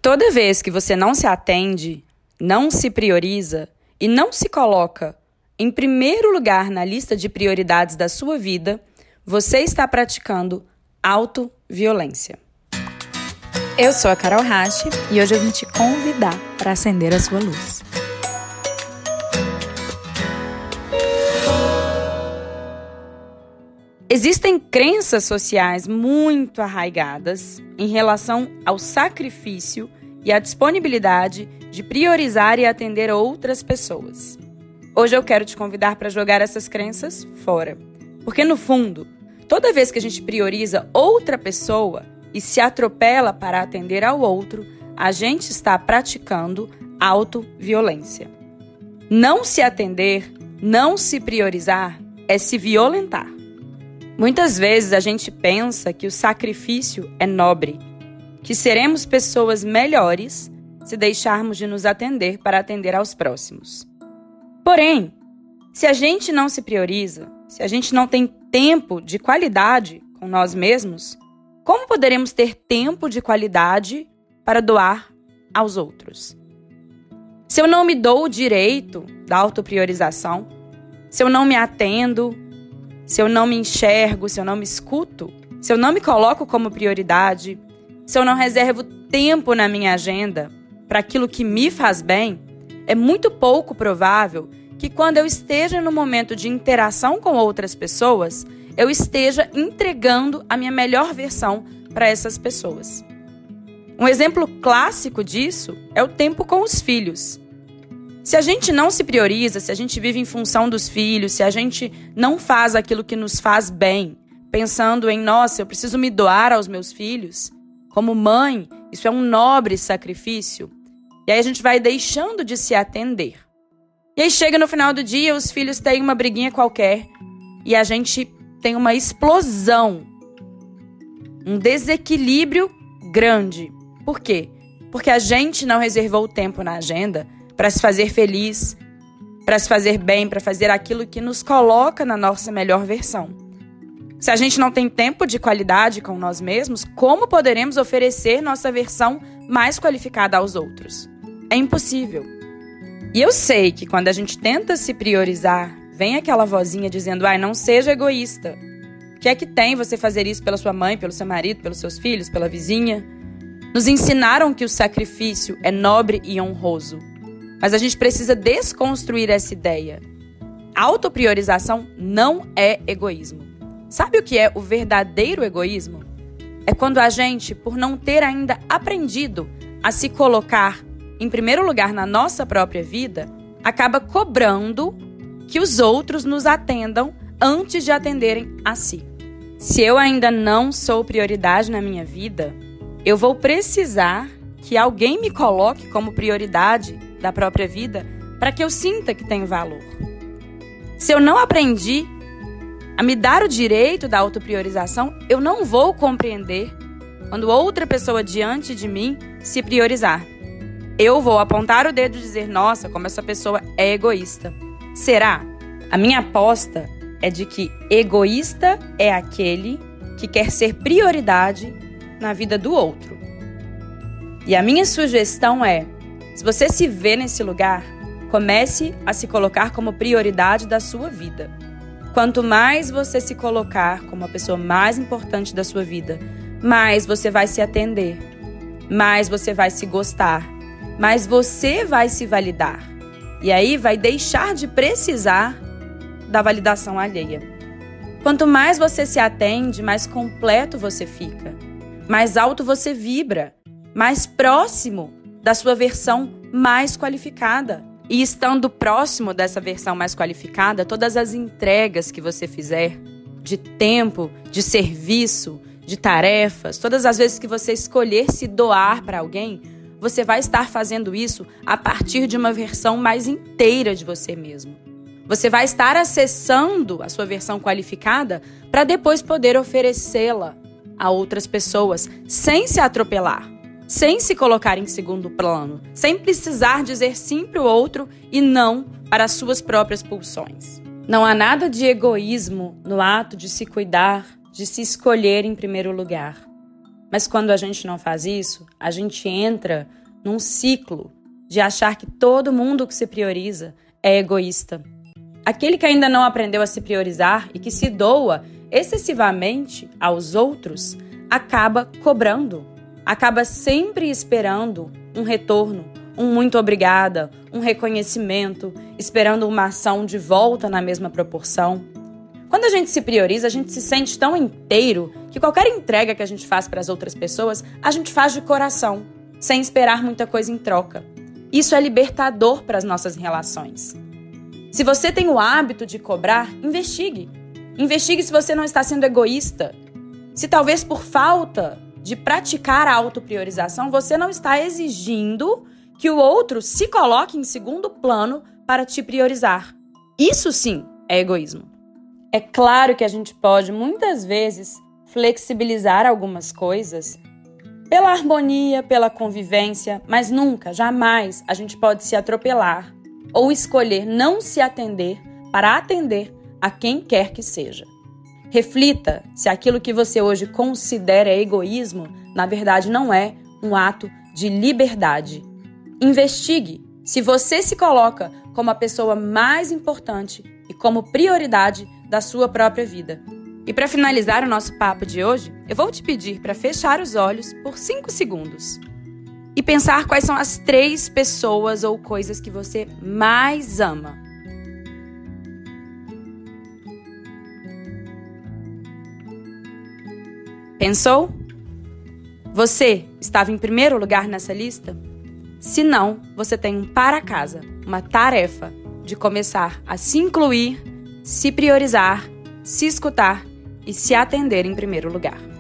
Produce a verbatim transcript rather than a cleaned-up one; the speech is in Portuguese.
Toda vez que você não se atende, não se prioriza e não se coloca em primeiro lugar na lista de prioridades da sua vida, você está praticando autoviolência. Eu sou a Carol Rache e hoje eu vim te convidar para acender a sua luz. Existem crenças sociais muito arraigadas em relação ao sacrifício e à disponibilidade de priorizar e atender outras pessoas. Hoje eu quero te convidar para jogar essas crenças fora. Porque, no fundo, toda vez que a gente prioriza outra pessoa e se atropela para atender ao outro, a gente está praticando autoviolência. Não se atender, não se priorizar, é se violentar. Muitas vezes a gente pensa que o sacrifício é nobre, que seremos pessoas melhores se deixarmos de nos atender para atender aos próximos. Porém, se a gente não se prioriza, se a gente não tem tempo de qualidade com nós mesmos, como poderemos ter tempo de qualidade para doar aos outros? Se eu não me dou o direito da autopriorização, se eu não me atendo, se eu não me enxergo, se eu não me escuto, se eu não me coloco como prioridade, se eu não reservo tempo na minha agenda para aquilo que me faz bem, é muito pouco provável que quando eu esteja no momento de interação com outras pessoas, eu esteja entregando a minha melhor versão para essas pessoas. Um exemplo clássico disso é o tempo com os filhos. Se a gente não se prioriza, se a gente vive em função dos filhos, se a gente não faz aquilo que nos faz bem, pensando em, nossa, eu preciso me doar aos meus filhos, como mãe, isso é um nobre sacrifício, e aí a gente vai deixando de se atender. E aí chega no final do dia, os filhos têm uma briguinha qualquer, e a gente tem uma explosão, um desequilíbrio grande. Por quê? Porque a gente não reservou tempo na agenda para se fazer feliz, para se fazer bem, para fazer aquilo que nos coloca na nossa melhor versão. Se a gente não tem tempo de qualidade com nós mesmos, como poderemos oferecer nossa versão mais qualificada aos outros? É impossível. E eu sei que quando a gente tenta se priorizar, vem aquela vozinha dizendo, ai, não seja egoísta. O que é que tem você fazer isso pela sua mãe, pelo seu marido, pelos seus filhos, pela vizinha? Nos ensinaram que o sacrifício é nobre e honroso. Mas a gente precisa desconstruir essa ideia. A autopriorização não é egoísmo. Sabe o que é o verdadeiro egoísmo? É quando a gente, por não ter ainda aprendido a se colocar em primeiro lugar na nossa própria vida, acaba cobrando que os outros nos atendam antes de atenderem a si. Se eu ainda não sou prioridade na minha vida, eu vou precisar que alguém me coloque como prioridade da própria vida para que eu sinta que tenho valor. Se eu não aprendi a me dar o direito da autopriorização, eu não vou compreender quando outra pessoa diante de mim se priorizar. Eu vou apontar o dedo e dizer, nossa, como essa pessoa é egoísta. Será? A minha aposta é de que egoísta é aquele que quer ser prioridade na vida do outro. E a minha sugestão é, se você se vê nesse lugar, comece a se colocar como prioridade da sua vida. Quanto mais você se colocar como a pessoa mais importante da sua vida, mais você vai se atender, mais você vai se gostar, mais você vai se validar. E aí vai deixar de precisar da validação alheia. Quanto mais você se atende, mais completo você fica, mais alto você vibra, mais próximo da sua versão mais qualificada. E estando próximo dessa versão mais qualificada, todas as entregas que você fizer, de tempo, de serviço, de tarefas, todas as vezes que você escolher se doar para alguém, você vai estar fazendo isso a partir de uma versão mais inteira de você mesmo. Você vai estar acessando a sua versão qualificada para depois poder oferecê-la a outras pessoas, sem se atropelar, sem se colocar em segundo plano, sem precisar dizer sim para o outro e não para as suas próprias pulsões. Não há nada de egoísmo no ato de se cuidar, de se escolher em primeiro lugar. Mas quando a gente não faz isso, a gente entra num ciclo de achar que todo mundo que se prioriza é egoísta. Aquele que ainda não aprendeu a se priorizar e que se doa excessivamente aos outros, acaba cobrando, acaba sempre esperando um retorno, um muito obrigada, um reconhecimento, esperando uma ação de volta na mesma proporção. Quando a gente se prioriza, a gente se sente tão inteiro que qualquer entrega que a gente faz para as outras pessoas, a gente faz de coração, sem esperar muita coisa em troca. Isso é libertador para as nossas relações. Se você tem o hábito de cobrar, investigue. Investigue se você não está sendo egoísta. Se talvez por falta de praticar a autopriorização, você não está exigindo que o outro se coloque em segundo plano para te priorizar. Isso sim é egoísmo. É claro que a gente pode, muitas vezes, flexibilizar algumas coisas pela harmonia, pela convivência, mas nunca, jamais, a gente pode se atropelar ou escolher não se atender para atender a quem quer que seja. Reflita se aquilo que você hoje considera egoísmo, na verdade não é um ato de liberdade. Investigue se você se coloca como a pessoa mais importante e como prioridade da sua própria vida. E para finalizar o nosso papo de hoje, eu vou te pedir para fechar os olhos por cinco segundos e pensar quais são as três pessoas ou coisas que você mais ama. Pensou? Você estava em primeiro lugar nessa lista? Se não, você tem um para casa, uma tarefa de começar a se incluir, se priorizar, se escutar e se atender em primeiro lugar.